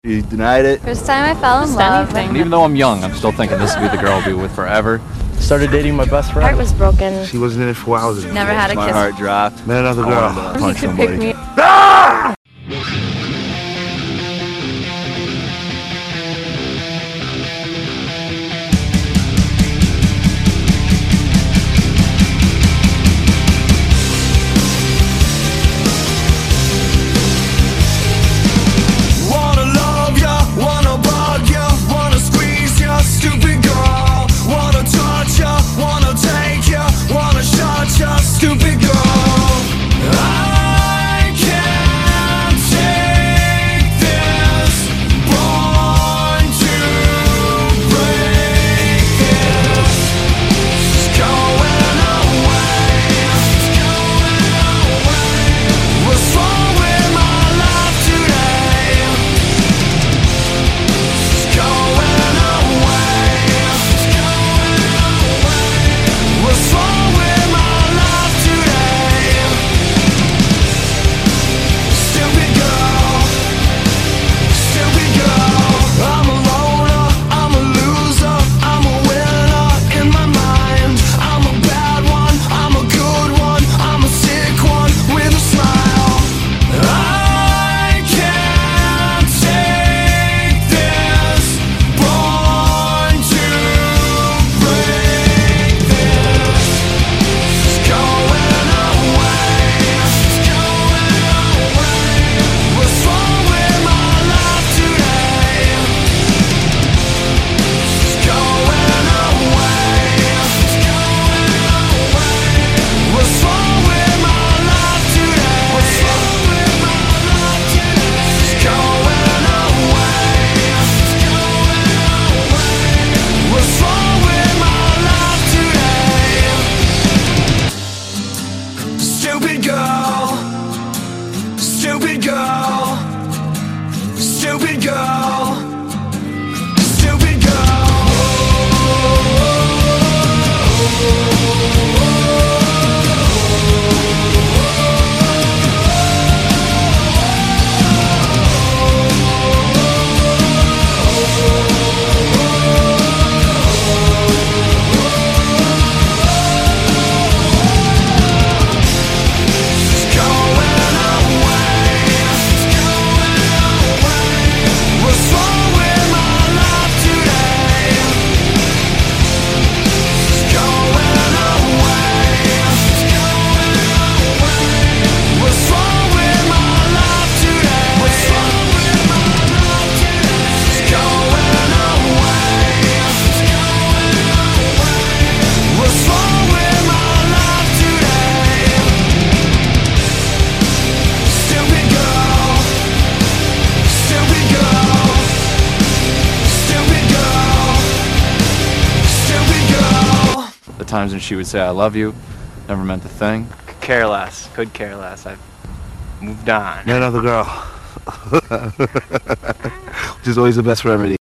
You denied it. First time I fell in love. And even though I'm young, I'm still thinking this would be the girl I'll be with forever. Started dating my best friend. Heart was broken. She wasn't in it for hours. Never had a My kiss. heart dropped. Met another girl. I wanted to punch He could somebody. pick me. Ah! Stupid girl, I can't take this. Born to break this. It's going away. What's wrong with my life today? It's going away. What's wrong with Stupid girl, stupid girl, stupid girl, stupid girl. The times when she would say I love you, never meant a thing. Could care less. I've moved on. Met another girl. Which is always the best remedy.